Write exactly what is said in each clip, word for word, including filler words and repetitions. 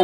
Au.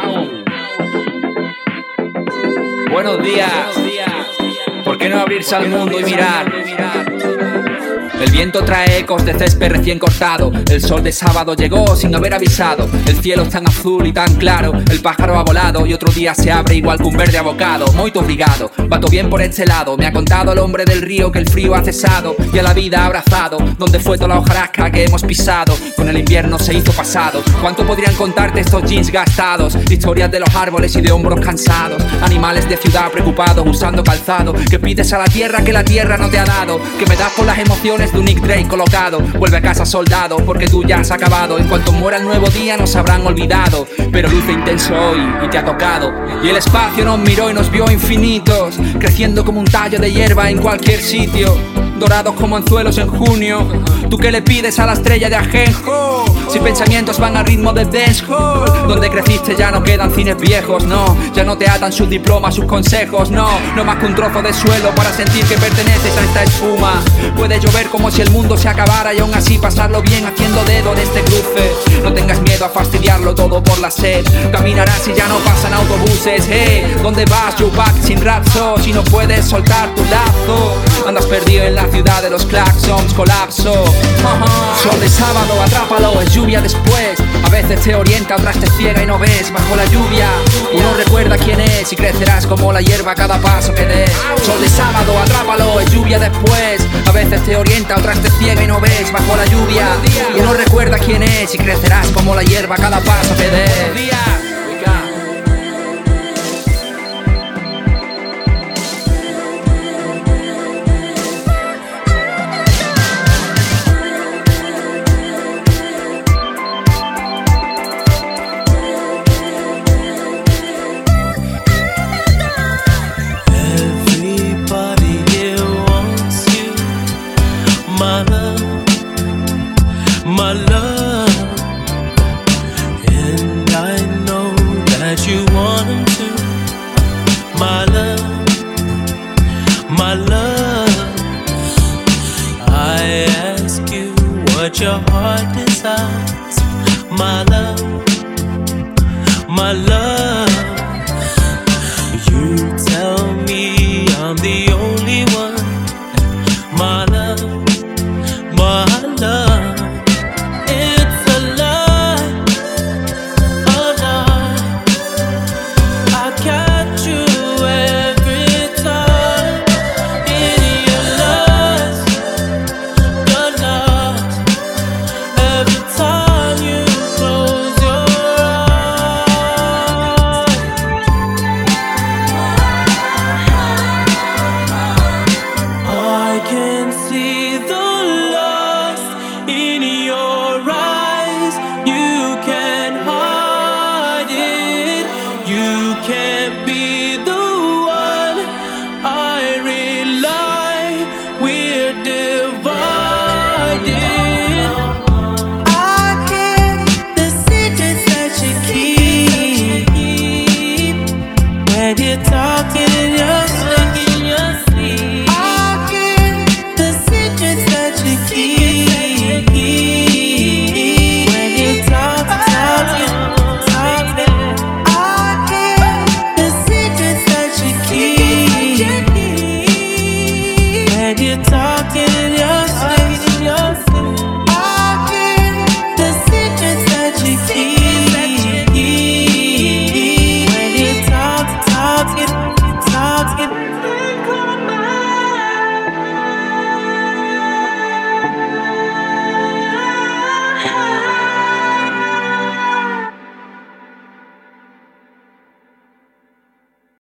Buenos días. ¿Por qué no abrirse al mundo y mirar? El viento trae ecos de césped recién cortado. El sol de sábado llegó sin haber avisado. El cielo es tan azul y tan claro. El pájaro ha volado y otro día se abre igual que un verde abocado. Muito obrigado, va todo bien por este lado. Me ha contado el hombre del río que el frío ha cesado y a la vida ha abrazado. Donde fue toda la hojarasca que hemos pisado. Con el invierno se hizo pasado. ¿Cuánto podrían contarte estos jeans gastados? Historias de los árboles y de hombros cansados. Animales de ciudad preocupados usando calzado. Que pides a la tierra que la tierra no te ha dado. Que me das por las emociones de un Nick Drake colocado. Vuelve a casa soldado porque tú ya has acabado. En cuanto muera el nuevo día nos habrán olvidado. Pero luce intenso hoy y te ha tocado. Y el espacio nos miró y nos vio infinitos, creciendo como un tallo de hierba en cualquier sitio. Dorados como anzuelos en junio. ¿Tú qué le pides a la estrella de ajenjo? Si pensamientos van al ritmo de dancehall. Donde creciste ya no quedan cines viejos, no. Ya no te atan sus diplomas, sus consejos, no. No más que un trozo de suelo para sentir que perteneces a esta espuma. Puede llover como si el mundo se acabara y aún así pasarlo bien haciendo dedo en este cruce. No tengas miedo a fastidiarlo todo por la sed. Caminarás y ya no pasan autobuses. Hey, ¿dónde vas, Tupac, sin rapso? Si no puedes soltar tu lazo. Andas perdido en la ciudad de los claxons, colapso. uh-huh. Sol de sábado, atrápalo, es lluvia después. A veces te orienta, otras te ciega y no ves. Bajo la lluvia, uno recuerda quién es y crecerás como la hierba a cada paso que des. Sol de sábado, atrápalo, es lluvia después. A veces te orienta, otras te ciega y no ves. Bajo la lluvia, uno recuerda quién es y crecerás como la hierba a cada paso que des.